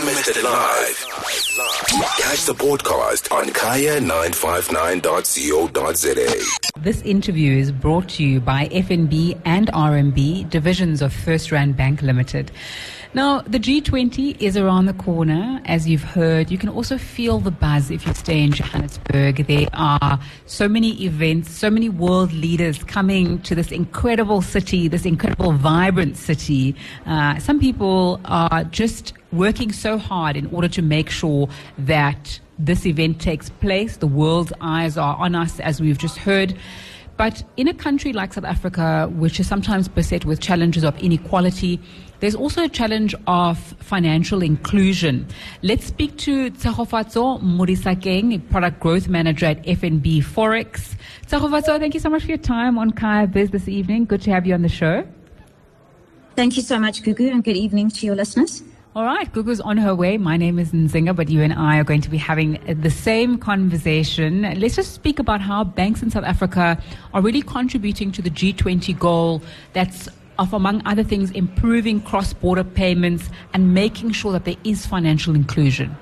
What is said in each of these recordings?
missed it live, catch the podcast on kaya959.co.za. This interview is brought to you by FNB and RMB, divisions of FirstRand Bank Limited. Now, the G20 is around the corner, as you've heard. You can also feel the buzz if you stay in Johannesburg. There are so many events, so many world leaders coming to this incredible city, this incredible, vibrant city. Some people are just working so hard in order to make sure that this event takes place. The world's eyes are on us, as we've just heard. But in a country like South Africa, which is sometimes beset with challenges of inequality, there's also a challenge of financial inclusion. Let's speak to Tshegofatso Modisakeng, Product Growth Manager at FNB Forex. Tshegofatso, thank you so much for your time on Kaya Biz this evening. Good to have you on the show. Thank you so much, Gugu, and good evening to your listeners. All right, Gugu's on her way. My name is Nzinga, but you and I are going to be having the same conversation. Let's just speak about how banks in South Africa are really contributing to the G20 goal that's of, among other things, improving cross-border payments and making sure that there is financial inclusion.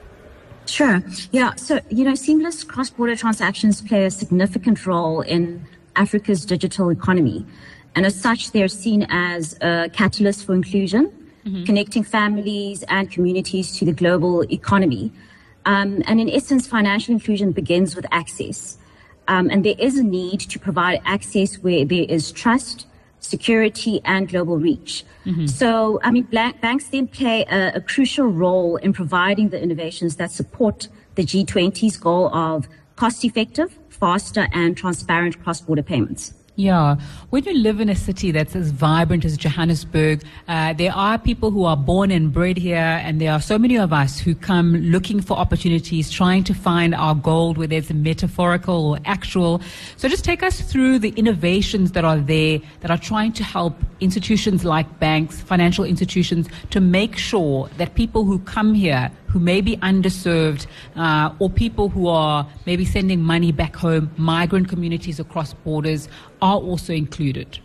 Sure. Yeah. So, seamless cross-border transactions play a significant role in Africa's digital economy. And as such, they're seen as a catalyst for inclusion, connecting families and communities to the global economy. And in essence, financial inclusion begins with access. And there is a need to provide access where there is trust, security, and global reach. So, banks then play a crucial role in providing the innovations that support the G20's goal of cost-effective, faster, and transparent cross-border payments. Yeah. When you live in a city that's as vibrant as Johannesburg, there are people who are born and bred here, and there are so many of us who come looking for opportunities, trying to find our gold, whether it's metaphorical or actual. So just take us through the innovations that are there that are trying to help institutions like banks, financial institutions, to make sure that people who come here who may be underserved, or people who are maybe sending money back home, migrant communities across borders, are also included.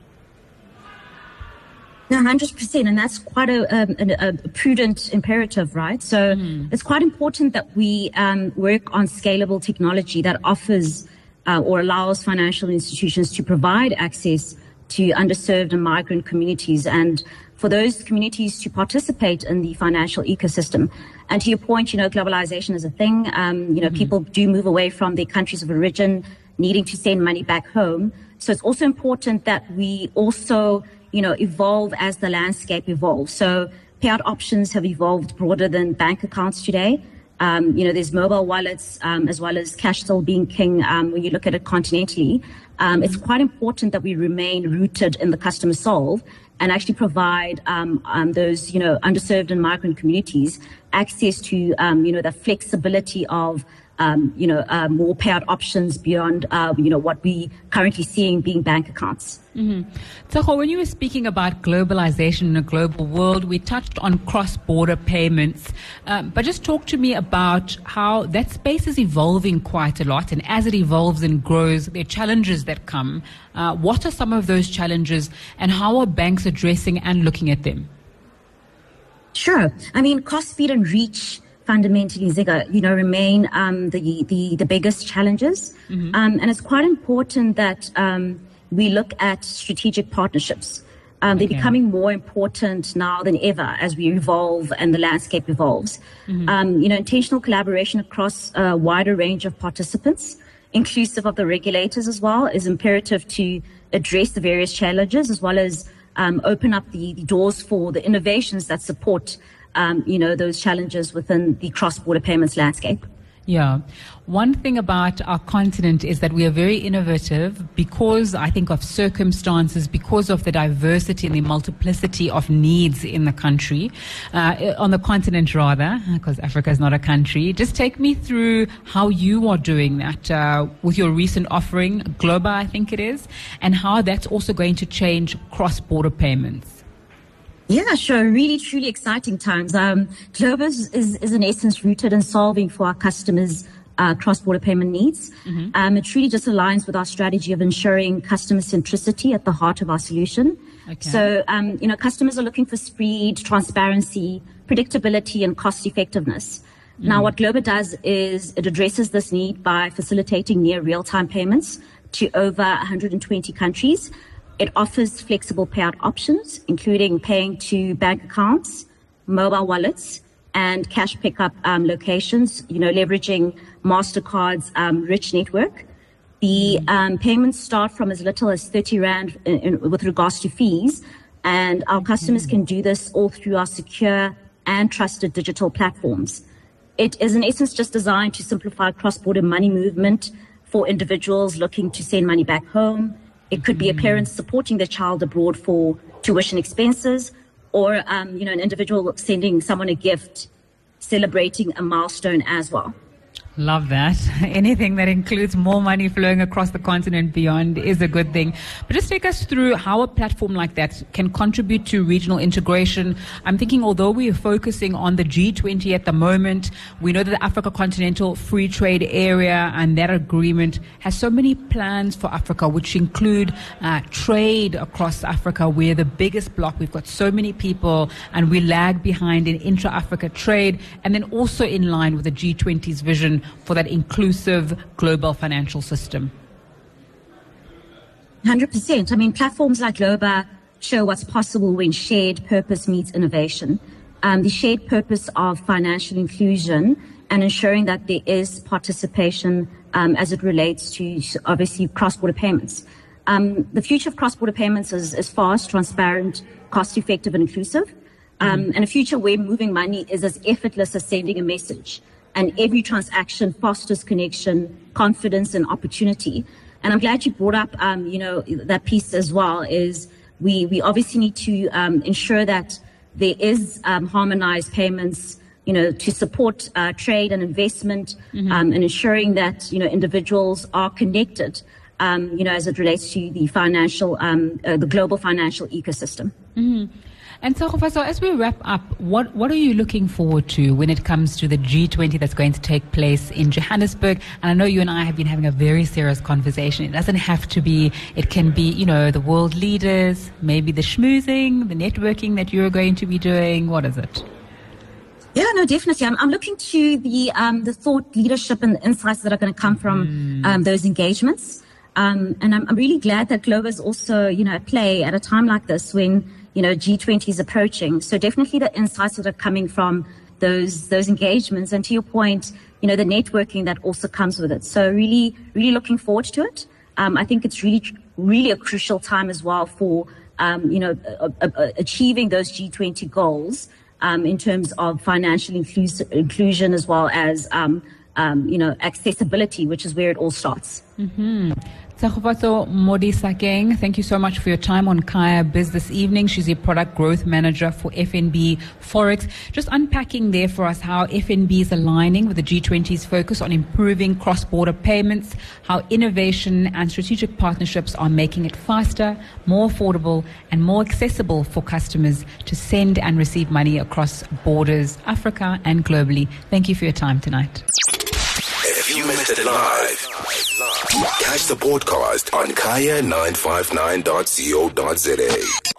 No, 100%, and that's quite a prudent imperative, right? So it's quite important that we work on scalable technology that offers or allows financial institutions to provide access to underserved and migrant communities, and for those communities to participate in the financial ecosystem. And to your point, globalization is a thing. People do move away from their countries of origin, needing to send money back home. So it's also important that we also, evolve as the landscape evolves. So payout options have evolved broader than bank accounts today. There's mobile wallets, as well as cash still being king when you look at it continentally. It's quite important that we remain rooted in the customer solve and actually provide those, underserved and migrant communities access to, the flexibility of, more payout options beyond, what we currently seeing being bank accounts. Tshego, when you were speaking about globalization in a global world, we touched on cross-border payments. But just talk to me about how that space is evolving quite a lot. And as it evolves and grows, there are challenges that come. What are some of those challenges, and how are banks addressing and looking at them? Sure. Cost, speed, and reach fundamentally, Ziga, remain the biggest challenges. And it's quite important that we look at strategic partnerships. They're becoming more important now than ever as we evolve and the landscape evolves. Intentional collaboration across a wider range of participants, inclusive of the regulators as well, is imperative to address the various challenges, as well as open up the doors for the innovations that support those challenges within the cross-border payments landscape. Yeah. One thing about our continent is that we are very innovative because, I think, of circumstances, because of the diversity and the multiplicity of needs in the country, on the continent rather, because Africa is not a country. Just take me through how you are doing that with your recent offering, Globa, I think it is, and how that's also going to change cross-border payments. Yeah, sure. Really, truly exciting times. Globa is in essence rooted in solving for our customers' cross-border payment needs. It really just aligns with our strategy of ensuring customer centricity at the heart of our solution. So, customers are looking for speed, transparency, predictability and cost effectiveness. Now, what Globa does is it addresses this need by facilitating near real-time payments to over 120 countries. It offers flexible payout options, including paying to bank accounts, mobile wallets, and cash pickup locations, leveraging MasterCard's rich network. The payments start from as little as 30 Rand with regards to fees, and our customers can do this all through our secure and trusted digital platforms. It is in essence just designed to simplify cross-border money movement for individuals looking to send money back home. It could be a parent supporting their child abroad for tuition expenses, or an individual sending someone a gift, celebrating a milestone as well. Love that. Anything that includes more money flowing across the continent beyond is a good thing. But just take us through how a platform like that can contribute to regional integration. I'm thinking, although we are focusing on the G20 at the moment, we know that the Africa Continental Free Trade Area and that agreement has so many plans for Africa, which include trade across Africa. We're the biggest bloc. We've got so many people and we lag behind in intra-Africa trade, and then also in line with the G20's vision for that inclusive global financial system. 100%. I mean, platforms like Globa show what's possible when shared purpose meets innovation. The shared purpose of financial inclusion and ensuring that there is participation as it relates to, obviously, cross-border payments. The future of cross-border payments is fast, transparent, cost-effective, and inclusive. And a future where moving money is as effortless as sending a message. And every transaction fosters connection, confidence, and opportunity. And I'm glad you brought up, that piece as well. Is we obviously need to ensure that there is harmonized payments, to support trade and investment, and ensuring that individuals are connected, as it relates to the financial, the global financial ecosystem. And so as we wrap up, what are you looking forward to when it comes to the G20 that's going to take place in Johannesburg? And I know you and I have been having a very serious conversation. It doesn't have to be, it can be, the world leaders, maybe the schmoozing, the networking that you're going to be doing. What is it? Yeah, no, definitely. I'm looking to the thought leadership and the insights that are going to come from those engagements. And I'm really glad that Globa is also, at play at a time like this when G20 is approaching. So definitely the insights that are coming from those engagements. And to your point, the networking that also comes with it. So really, really looking forward to it. I think it's really a crucial time as well for, achieving those G20 goals, in terms of financial inclusion as well as, accessibility, which is where it all starts. Tshegofatso Modisakeng, thank you so much for your time on Kaya Biz this evening. She's a product growth manager for FNB Forex. Just unpacking there for us how FNB is aligning with the G20's focus on improving cross-border payments, how innovation and strategic partnerships are making it faster, more affordable, and more accessible for customers to send and receive money across borders, Africa and globally. Thank you for your time tonight. If you missed it live, catch the podcast on kaya959.co.za.